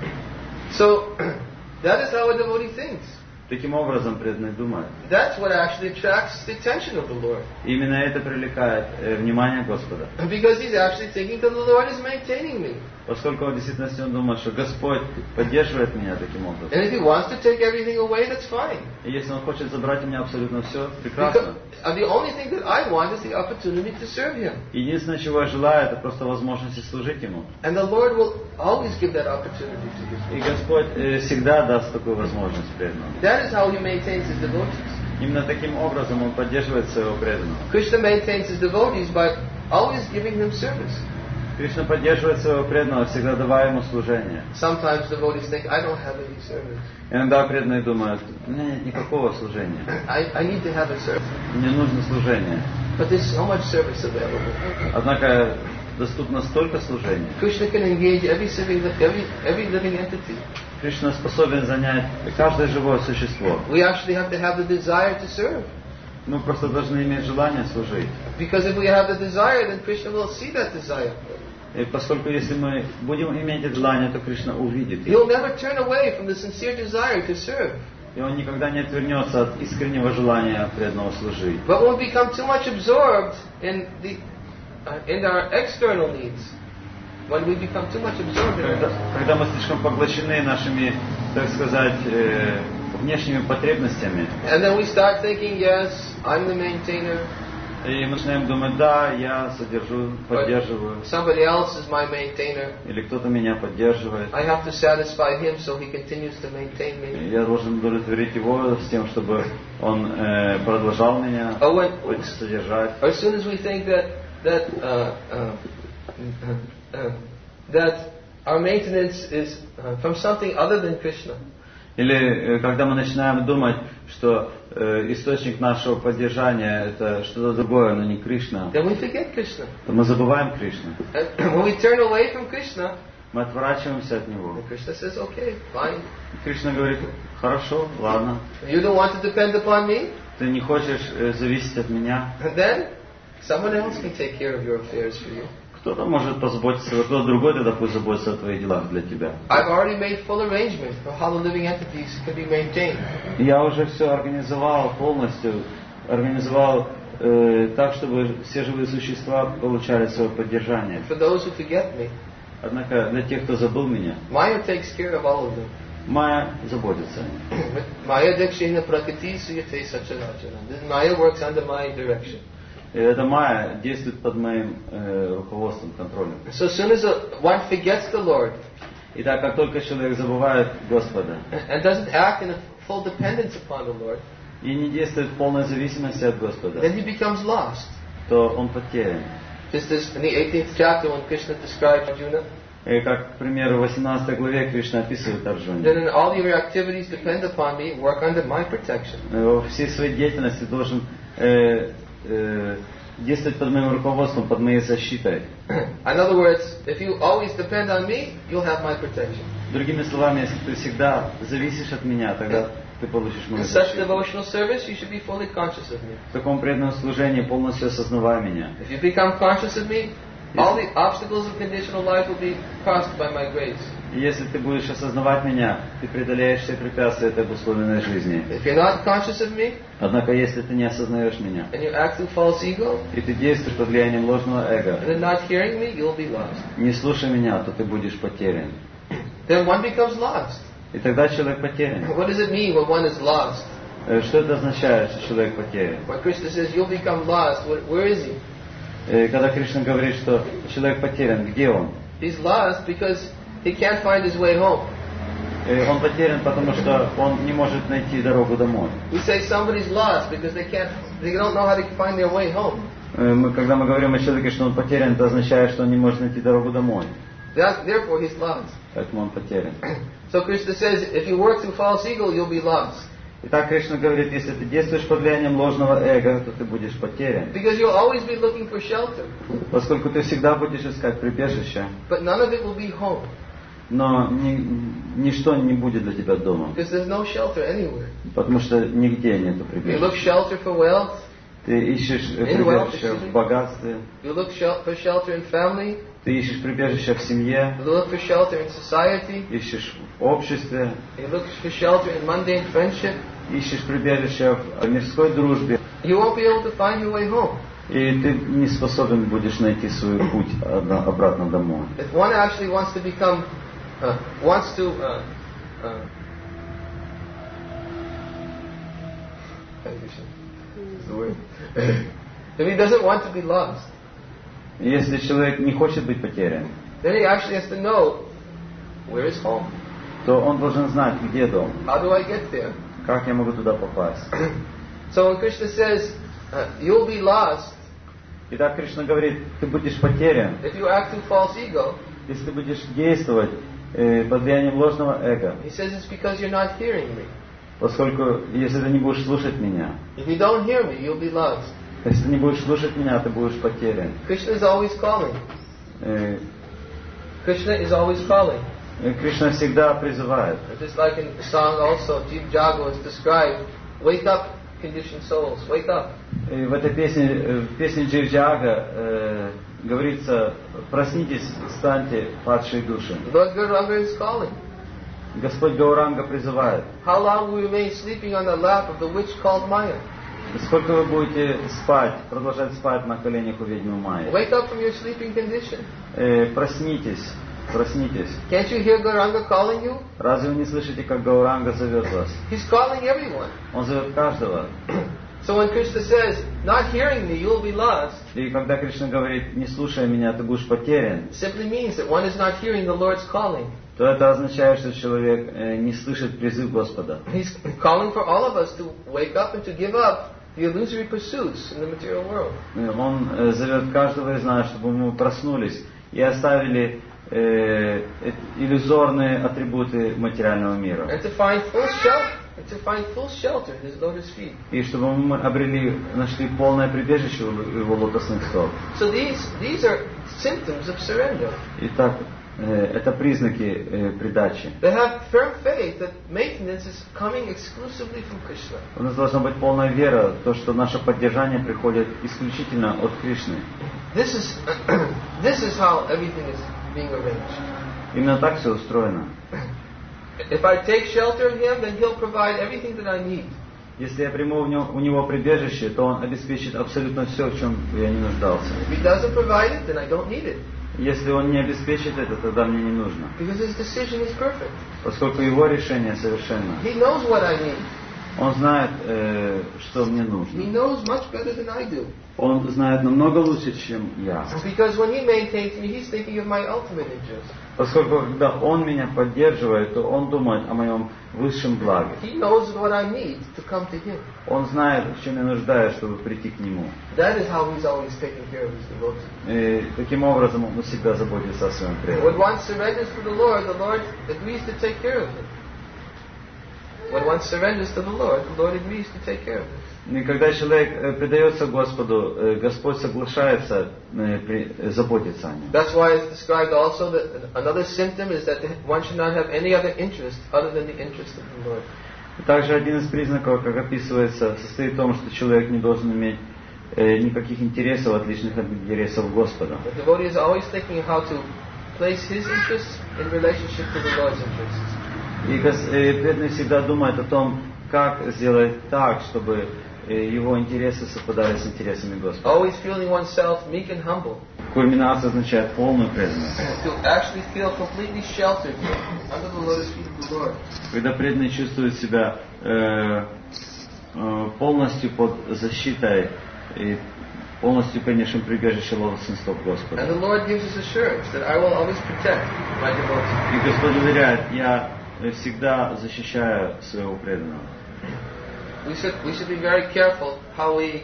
So, that is how a devotee thinks. Таким образом преданный думает. That's what actually attracts the attention of the Lord. Именно это привлекает внимание Господа. Because he's actually thinking that the Lord is maintaining me. Поскольку в действительности он думает, что Господь поддерживает меня таким образом. And if he wants to take everything away, that's fine. И если он хочет забрать у меня абсолютно все, прекрасно. The only thing that I want is the opportunity to serve him. Единственное, чего я желаю, это просто возможности служить ему. And the Lord will always give that opportunity to his И people. Господь всегда даст такую возможность преданному. That is how he maintains his devotees. Именно таким образом он поддерживает своего преданного. Krishna maintains his devotees by always giving them service. Кришна поддерживает своего преданного, всегда давая ему служение. Sometimes devotees think, I don't have any service. Иногда преданные думают, у меня нет никакого служения. I need to have a service. Мне нужно служение. But there's so much service available. Однако доступно столько служений. Krishna can engage every living entity. Кришна способен занять каждое живое существо. We actually have to have the desire to serve. Мы просто должны иметь желание служить. Because if we have the desire, then Krishna will see that desire. И поскольку если мы будем иметь это желание, то Кришна увидит He'll их. never turn away from the sincere desire to serve. И он никогда не отвернется от искреннего желания преданного служить. But when we become too much absorbed in our external needs, when we become too much absorbed in our Когда мы слишком поглощены нашими, так сказать, внешними потребностями, and then we start thinking, yes, I'm the maintainer, и мы начинаем думать, да, я содержу, поддерживаю, somebody else is my maintainer, или кто-то меня поддерживает. I have to satisfy him so he continues to maintain me. Я должен удовлетворить его с тем, чтобы он продолжал меня содержать. Or as soon as we think that our maintenance is from something other than Krishna, Или когда мы начинаем думать, что источник нашего поддержания это что-то другое, но не Кришна, then we forget Krishna. то мы забываем Кришну. And when we turn away from Krishna, Мы отворачиваемся от него. then Krishna says, okay, fine. Кришна говорит, хорошо, ладно, You don't want to depend upon me? ты не хочешь зависеть от меня. And then someone else can take care of your affairs for you. Кто-то может позаботиться, кто-то другой тогда пусть заботится о твоих делах для тебя. I've already made full arrangements for how the living entities can be maintained. Я уже все организовал полностью, так, чтобы все живые существа получали свое поддержание. For those who forget me, Однако для тех, кто забыл меня, Maya takes care of all of them. Майя заботится о них. Maya dakshina prakriti suyate sacharachana. This Maya works under my direction. И эта Майя действует под моим руководством, контролем. So as soon as one forgets the Lord Итак, как только человек забывает Господа and doesn't act in a full dependence upon the Lord, и не действует в полной зависимости от Господа, then he becomes lost. то он потерян. Just as in the 18th chapter when Krishna described Arjuna, И как, к примеру, в 18 главе Кришна описывает Арджуне. then in all your activities depend upon me, work under my protection. Во всей своей деятельности должен действовать под моим руководством, под моей защитой. In other words, if you always depend on me, you'll have my protection. Другими словами, если ты всегда зависишь от меня, тогда ты получишь мою In such защиту. devotional service, you should be fully conscious of me. В таком преданном служении полностью осознавая меня. If you become conscious of me, all the obstacles of conditional life will be crossed by my grace. И если ты будешь осознавать меня, ты преодолеешь все препятствия этой обусловленной жизни. If you're not conscious of me, Однако, если ты не осознаешь меня, and you act through false ego, и ты действуешь под влиянием ложного эго, and then not hearing me, you'll be lost. не слушай меня, то ты будешь потерян. Then one becomes lost. И тогда человек потерян. What does it mean when one is lost? Что это означает, что человек потерян? When Krishna says you'll become lost, where is he? Когда Кришна говорит, что человек потерян, где он? He's lost because he can't find his way home. Он потерян, потому что он не может найти дорогу домой. We say somebody's lost because they don't know how to find their way home. Когда мы говорим о человеке, что он потерян, это означает, что он не может найти дорогу домой. Therefore he's lost. Поэтому он потерян. So Krishna says, if you work through false ego, you'll be lost. Итак, Кришна говорит, если ты действуешь под влиянием ложного эго, то ты будешь потерян. Because you'll always be looking for shelter. Поскольку ты всегда будешь искать прибежище, But none of it will be home. но ничто не будет для тебя домом. Because there's no shelter anywhere. Потому что нигде нету You прибежища. look shelter for wealth. Ты ищешь прибежище в богатстве. You look for shelter in family. Ты ищешь прибежище в семье. You look for shelter in society. Ищешь в обществе. You look for shelter in mundane friendship. Ищешь прибежище в мирской дружбе. You won't be able to find your way home. И ты не способен будешь найти свой путь обратно домой. If one actually wants to become, if he doesn't want to be lost, Если человек не хочет быть потерян, then he actually has to know where is home. то он должен знать, где дом. How do I get there? Как я могу туда попасть? So when Krishna says, you'll be lost Итак, Кришна говорит, ты будешь потерян, if you act through false ego. если ты будешь действовать под влиянием ложного эго. He says it's because you're not hearing me. Поскольку, если ты не будешь слушать меня, If you don't hear me, you'll be lost. если ты не будешь слушать меня, ты будешь потерян. Krishna is always calling. Э, Krishna is always calling. Кришна всегда призывает. Just like in the song also, Jeev Jago is described, wake up, conditioned souls, wake up. И в этой песне, в песне Джив-Джага говорится, проснитесь, встаньте, падшие души. Lord Gauranga is calling. Господь Гауранга призывает. How long will you remain sleeping on the lap of the witch called Maya? Сколько вы будете спать, продолжать спать на коленях у ведьмы Майи? Wake up from your sleeping condition. Проснитесь, проснитесь. Can't you hear Gauranga calling you? Разве вы не слышите, как Гауранга зовет вас? He's calling everyone. Он зовет каждого. So when Krishna says, not hearing me, you'll be lost, И когда Кришна говорит, не слушай меня, ты будешь потерян, simply means that one is not hearing the Lord's calling. то это означает, что человек не слышит призыв Господа. He's calling for all of us to wake up and to give up the illusory pursuits in the material world. Он зовет каждого из нас, чтобы мы проснулись и оставили иллюзорные атрибуты материального мира. And to find full shelter at His lotus feet. И чтобы мы нашли полное прибежище у Его лотосных стоп. So these are symptoms of surrender. Итак, это признаки предачи. They have firm faith that maintenance is coming exclusively from Krishna. У нас должна быть полная вера в то, что наше поддержание приходит исключительно от Кришны. This is how everything is being arranged. Именно так все устроено. If I take shelter of Him, then He'll provide everything that I need. Если я приму у него прибежище, то он обеспечит абсолютно все, в чем я не нуждался. If He doesn't provide it, then I don't need it. Если он не обеспечит это, тогда мне не нужно. Because His decision is perfect. Поскольку его решение совершенно. He knows what I need. Он знает, что мне нужно. He knows much better than I do. Он знает намного лучше, чем я. Because when He maintains me, He's thinking of my ultimate interest. Поскольку когда он меня поддерживает, то он думает о моем высшем благе. He knows what I need to come to Him. Он знает, в чем я нуждаюсь, чтобы прийти к нему. That is how He's always taking care of His devotees. И таким образом он всегда заботится о своем преданном. When one surrenders to the Lord agrees to take care of him. When one surrenders to the Lord agrees to take care of him. И когда человек предается Господу, Господь соглашается заботиться о нем. That's why it's described also that another symptom is that one should not have any other interest other than the interest of the Lord. Также один из признаков, как описывается, состоит в том, что человек не должен иметь никаких интересов, отличных от интересов Господа. The devotee is always thinking how to place his interests in relationship to the Lord's interests. И преданный всегда думает о том, как сделать так, чтобы его интересы совпадали с интересами Господа. Always feeling oneself meek and humble. Кульминация означает полную преданность. To actually feel completely sheltered under the lotus feet of the Lord. Когда преданный чувствует себя полностью под защитой и полностью, конечно, прибежище лотосных стоп Господа. And the Lord gives us assurance that I will always protect my devotees. И Господь уверяет, я всегда защищаю своего преданного. We should be very careful how we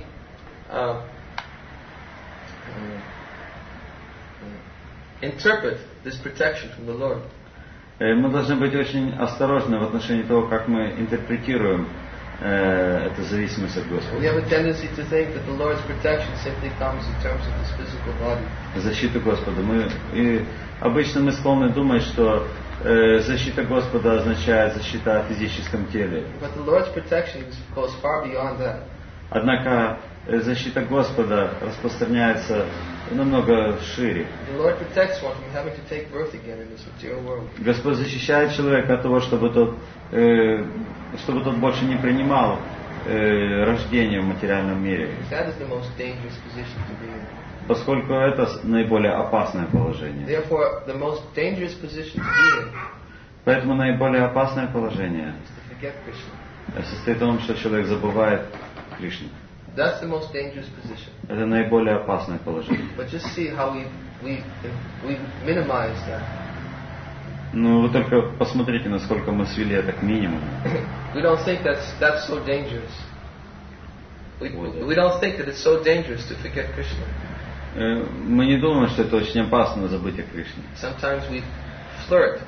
interpret this protection from the Lord. Мы должны быть очень осторожны в отношении того, как мы интерпретируем это зависимость от We Господа. have a tendency to think that the Lord's protection simply comes in terms of His physical body. Защита Господа. Обычно мы склонны думать, что защита Господа означает защита о физическом теле. But the Lord's protection goes far beyond that. Однако защита Господа распространяется намного шире. The Lord protects one from having to take birth again in this material world. Господь защищает человека от того, чтобы тот больше не принимал рождение в материальном мире, That is the most dangerous position to be in. поскольку это наиболее опасное положение. Therefore, the most dangerous position to be in Поэтому наиболее опасное положение is to forget Krishna. состоит в том, что человек забывает Кришну. That's the most dangerous position. Это наиболее опасное положение. But just see how we minimize that. Ну, вы только посмотрите, насколько мы свели это к минимуму. We don't think that's so dangerous. We don't think that it's so dangerous to forget Krishna. Мы не думаем, что это очень опасно забыть о Кришне. Sometimes we flirt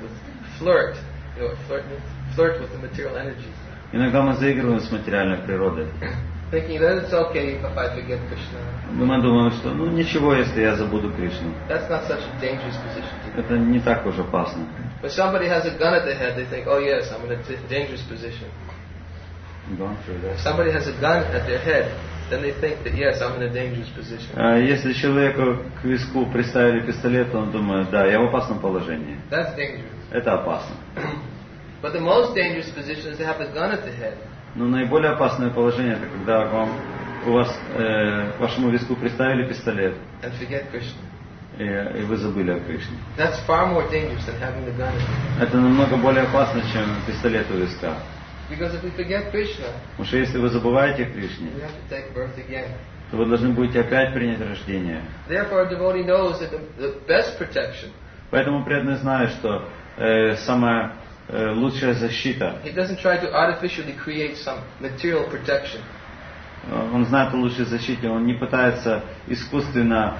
with the material energy, Иногда мы заигрываем с материальной природой. thinking that it's okay if I forget Krishna. Мы думаем, что ничего, если я забуду Кришну. That's not such a dangerous position to be. Это не так уж опасно. When somebody has a gun at their head, they think, oh yes, I'm in a dangerous position. If somebody has a gun at their head, then they think that yes, I'm in a dangerous position. Если человеку к виску приставили пистолет, он думает, да, я в опасном положении. That's dangerous. Это опасно. But the most dangerous position is to have a gun at the head. Но наиболее опасное положение это когда вашему виску приставили пистолет, And forget Krishna. и вы забыли о Кришне. That's far more dangerous than having the gun at the head. Это намного более опасно, чем пистолет у виска. Because if we forget Krishna, Потому что если вы забываете о Кришне, we have to take birth again. то вы должны будете опять принять рождение. Therefore, a devotee knows that the best protection, Поэтому преданный знает, что самая лучшая защита, he doesn't try to artificially create some material protection. он знает о лучшей защите, он не пытается искусственно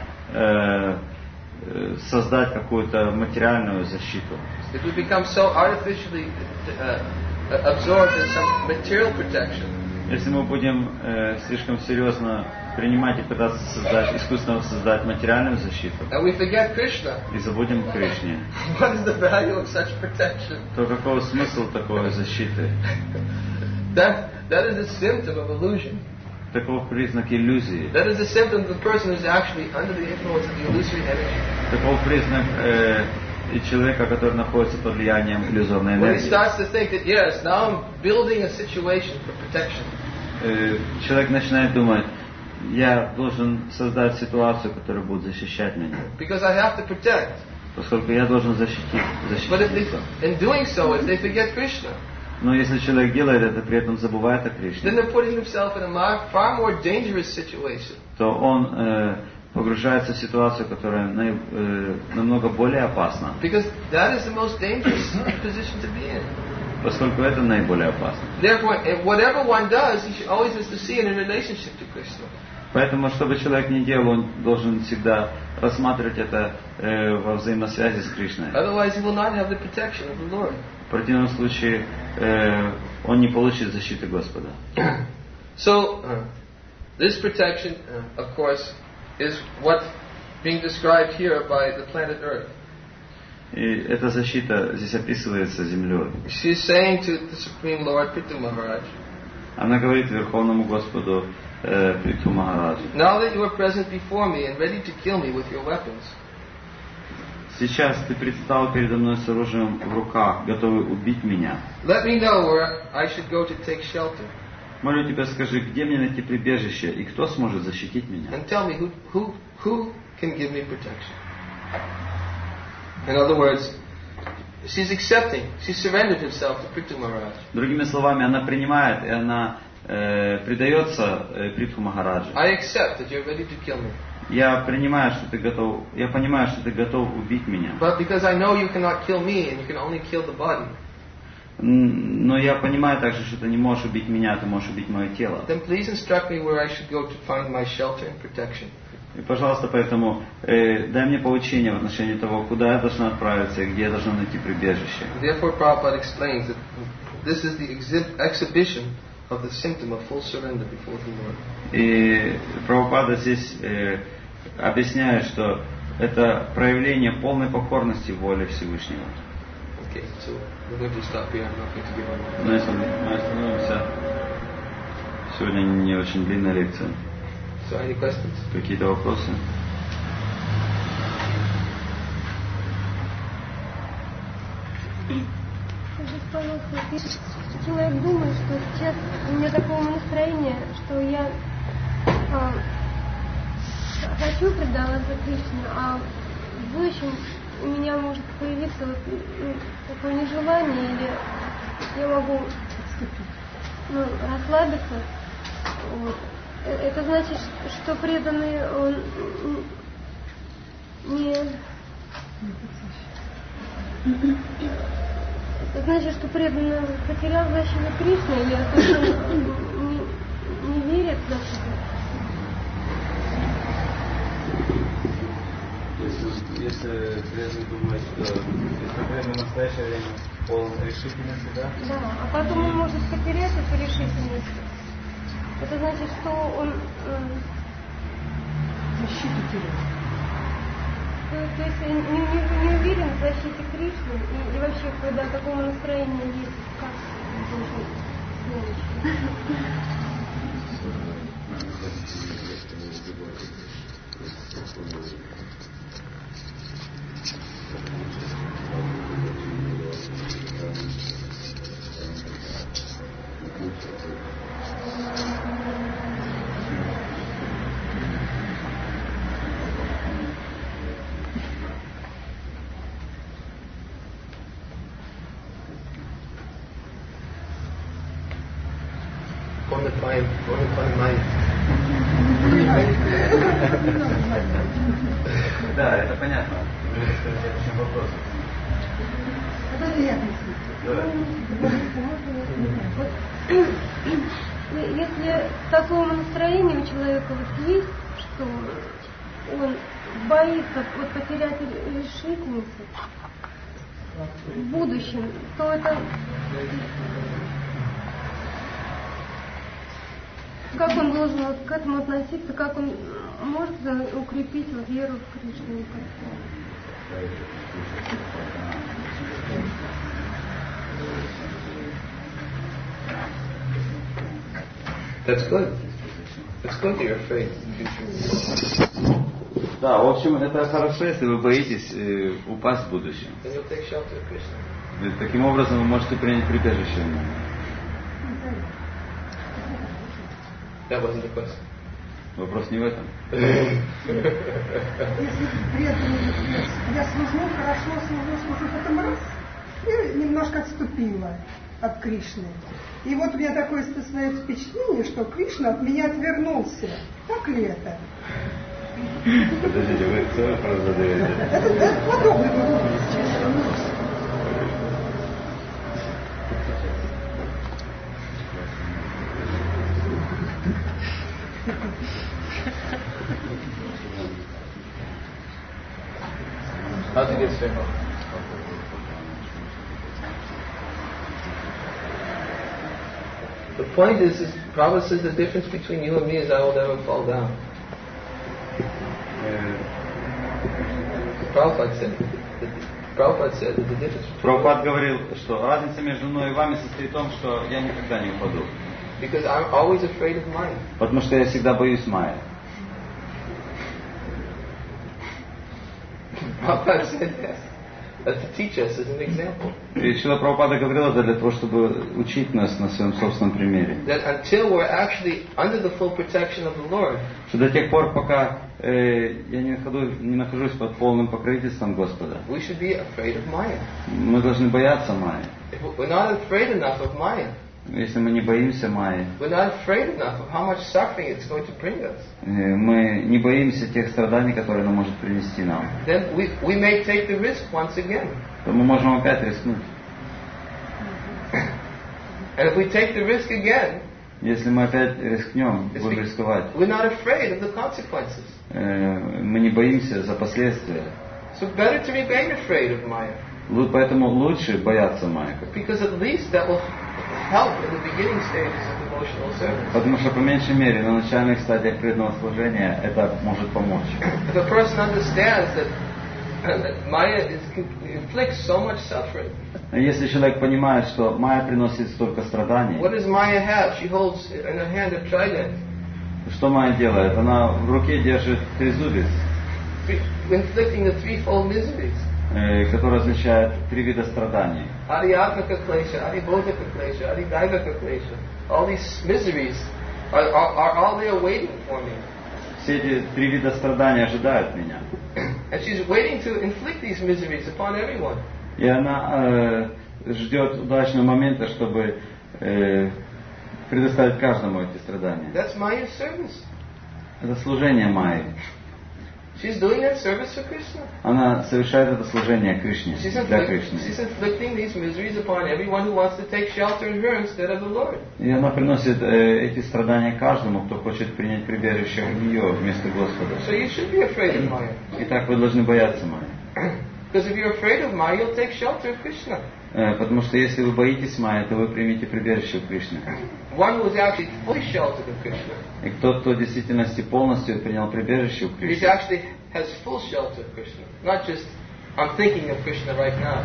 создать какую-то материальную защиту. If we become so artificially absorbed in some material protection, Если мы будем слишком серьезно принимать и пытаться искусственно создать материальную защиту, and we forget Krishna, и забудем о Кришне, what is the value of such protection? то какой смысл такой защиты? That is a symptom of illusion. Таков признак иллюзии. That is a symptom of the person who is actually under the influence of the illusory energy. Таков признак человека, который находится под влиянием иллюзорной When he энергии. starts to think that yes, now I'm building a situation for protection. Человек начинает думать, я должен создать ситуацию, которая будет защищать меня, Because I have to protect. поскольку я должен защитить But if лицо. in doing so, if they forget Krishna, Но если человек делает это, при этом забывает о then Кришне, they're putting himself in a far more dangerous situation. то он погружается в ситуацию, которая намного более опасна, Because that is the most dangerous position to be in. поскольку это наиболее опасно. Therefore, whatever one does, he should always has to see it in relationship to Krishna. Поэтому, что бы человек ни делал, он должен всегда рассматривать это во взаимосвязи с Кришной. Otherwise, he will not have the protection of the Lord. В противном случае он не получит защиты Господа. So, this protection, of course, is what being described here by the planet Earth. И эта защита здесь описывается землей. She's saying to the Supreme Lord, Prithu Maharaj, Она говорит Верховному Господу Притху Махараджу: now that you are present before me and ready to kill me with your weapons, сейчас ты предстал передо мной с оружием в руках, готовый убить меня. let me know where I should go to take shelter, Молю тебя, скажи, где мне найти прибежище и кто сможет защитить меня? and tell me who can give me protection. In other words, she's accepting, she surrendered herself to Prithu Maharaj. Другими словами, она принимает и она предается Притху Махараджу. I accept that you're ready to kill me, Я понимаю, что ты готов убить меня. but because I know you cannot kill me and you can only kill the body, Но я понимаю также, что ты не можешь убить меня, ты можешь убить мое тело. then please instruct me where I should go to find my shelter and protection. И, пожалуйста, поэтому дай мне поучение в отношении того, куда я должна отправиться и где я должна найти прибежище. Therefore, Prabhupada explains that this is the exhibition of the symptom of full surrender before the Lord. И Прабхупада здесь объясняет, что это проявление полной покорности воле Всевышнего. Okay, so we're going to stop here. I'm not going to give on. На этом мы остановимся. Сегодня не очень длинная лекция. So any questions? Какие-то вопросы? Скажите, пожалуйста, если человек думает, что сейчас у меня такое настроение, что я хочу предаваться Кришне, а в будущем у меня может появиться вот, такое нежелание, или я могу расслабиться. Вот. Это значит, что преданный он не... Это значит, что преданный потерял защиту Кришны, или это не верит в защиту? Если преданный думает, что преданный в настоящее время полон решительности, да? Да, а потом он может потерять эту решительность. Это значит, что он защиту теряет. То есть не уверен в защите Кришны и вообще, когда такого настроения есть, как должен Да, это понятно. Вопрос. Если такое настроение у человека вот есть, что он боится вот потерять решительность в будущем, то это как он должен вот к этому относиться, как он может укрепить вот веру в Кришну? That's good. It's good that you're afraid. Да, в общем, это хорошо, если вы боитесь упасть в будущем. Then you'll take shelter of Krishna. И таким образом вы можете принять прибежище. That wasn't the question. Вопрос не в этом. Если преданный, я служу, хорошо служу, потом раз, и немножко отступила от Кришны. И вот у меня такое создается впечатление, что Кришна от меня отвернулся. Так ли это? Подождите, вы кто вопрос задаете? Это подобный вопрос, честно. How to get straight up? The point is Prabhupada says the difference between you and me is I will never fall down. Prabhupada said that the difference. Прабхупад говорил, что разница между мной и вами состоит в том, что я никогда не упаду. Because I'm always afraid of mine. Потому что я всегда боюсь Майи. Prabhupada said that. That's to teach us as an example. И Шрила Прабхупада говорил это для того, чтобы учить нас на своем собственном примере. That until we're actually under the full protection of the Lord, Что до тех пор, пока я не нахожусь под полным покровительством Господа, we should be afraid of Maya. мы должны бояться Майи. If we're not afraid enough of Maya, Если мы не боимся Майи, we're not afraid enough of how much suffering it's going to bring us, мы не боимся тех страданий, которые она может принести нам, then we may take the risk once again. то мы можем опять рискнуть. And if we take the risk again, Если мы опять рискнем, будем рисковать, we're not afraid of the consequences. мы не боимся за последствия. So better to remain afraid of Maya. Поэтому лучше бояться Майи. Because at least that will help in the beginning stages of devotional service. Потому что по меньшей мере на начальных стадиях преданного служения это может помочь. If a person understands that Maya inflicts so much suffering. Если человек понимает, что майя приносит столько страданий, What does Maya have? She holds in her hand a trident. что майя делает? Она в руке держит трезубец, Inflicting the threefold miseries. который означает 3 вида страданий. Adhyatmika klesha, adhibodhika klesha, adhidaivaka klesha. All these miseries are all there waiting for me. Все эти 3 вида страданий ожидают меня. And she's waiting to inflict these miseries upon everyone. И она ждет удачного момента, чтобы предоставить каждому эти страдания. That's Maya's service. Это служение майи. She's doing that service for Krishna. Она совершает это служение Кришне, She's для Кришны. inflicting these miseries upon everyone who wants to take shelter in her instead of the Lord. И она приносит эти страдания каждому, кто хочет принять прибежище в нее вместо Господа. So you should be afraid of Maya. Итак, вы должны бояться майи. Because if you're afraid of Maya, you'll take shelter of Krishna. Потому что если вы боитесь майи, то вы примете прибежище в Кришне. One who is actually fully sheltered of Krishna. И тот, кто в действительности полностью принял прибежище в He Кришне, actually has full shelter of Krishna. Not just, I'm thinking of Krishna right now.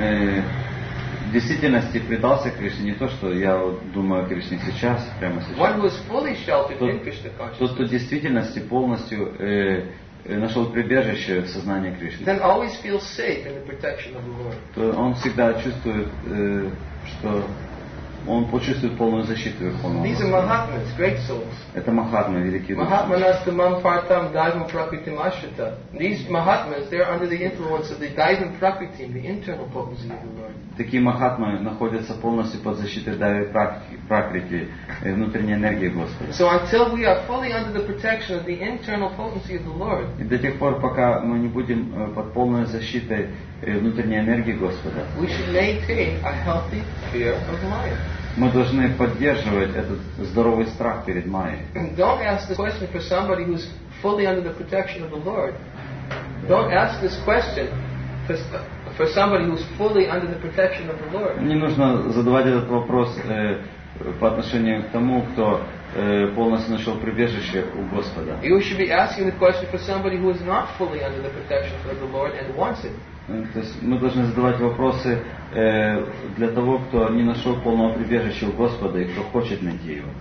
В действительности предался Кришне, не то, что я думаю о Кришне сейчас, прямо One сейчас. who is fully sheltered in Krishna Тот, кто в consciousness, действительности полностью нашел прибежище в сознании Кришны, then always feels safe in the protection of the Lord. то он всегда чувствует, что он почувствует полную защиту Верховного These are Господа. Mahatmas, great souls. Это Махатма, великий дух. Mahatmanastamam Partam Daivam Prakritim Ashrita. These Mahatmas, they're under the influence of the Daivam Prakritim, the internal potency of the Lord. Такие Махатмы находятся полностью под защитой Дайвы Пракрити, внутренней энергии Господа. So until we are fully under the protection of the internal potency of the Lord, И до тех пор, пока мы не будем под полной защитой внутренней энергии Господа, we should maintain a healthy fear of Maya. мы должны поддерживать этот здоровый страх перед майей. Don't ask this question for somebody who's fully under the protection of the Lord. Don't ask this question for somebody who's fully under the protection of the Lord. Не нужно задавать этот вопрос по отношению к тому, кто полностью нашел прибежище у Господа. You should be asking the question for somebody who is not fully under the protection of the Lord and wants it. То есть мы должны задавать вопросы для того, кто не нашел полного прибежища у Господа и кто хочет найти его.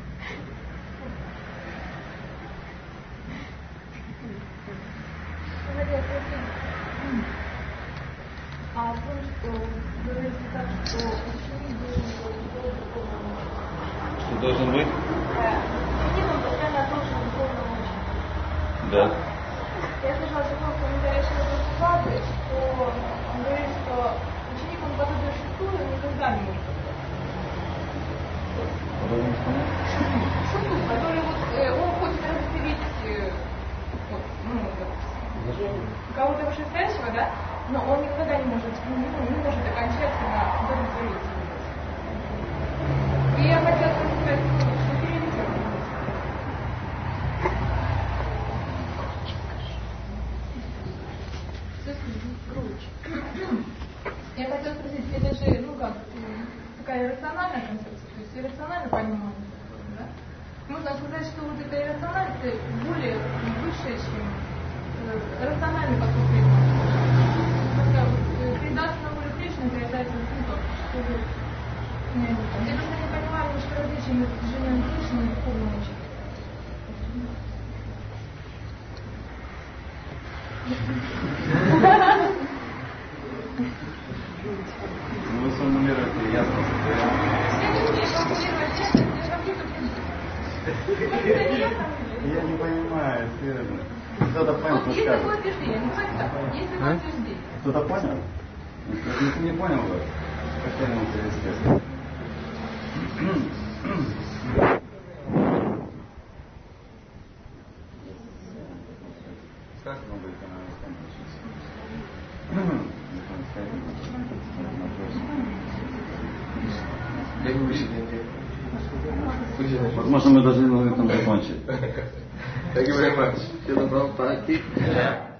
А о том, что говорится так, что ученик должен быть Что должен быть? он постоянно должен духовно учить. Да. Я слышала такой комментарий Шрила Прабхупады, что он говорит, что ученик, он подобен шуту, никогда не может шуту, который он хочет разделить кого-то вышестоящего, да, но он никогда не может окончательно удовлетворить. И я хотела сказать, что переведем. Я хотела спросить, это же, такая иррациональная концепция, то есть иррационально понимание, да? Можно сказать, что вот эта иррациональность более высшая, чем рациональный подход к предмету. Передаться на волю Кришны, это является то, что я просто не понимаю немножко различия между движением Кришны и духовным учением. Вы сформулируете ясно. Я не понимаю, кто-то понял, что Есть такое скажет. утверждение, называется так, есть такое утверждение. Кто-то понял? Если не понял, как ему перевести? Возможно, мы должны на этом закончить. Thank you very much. Srila Prabhupada ki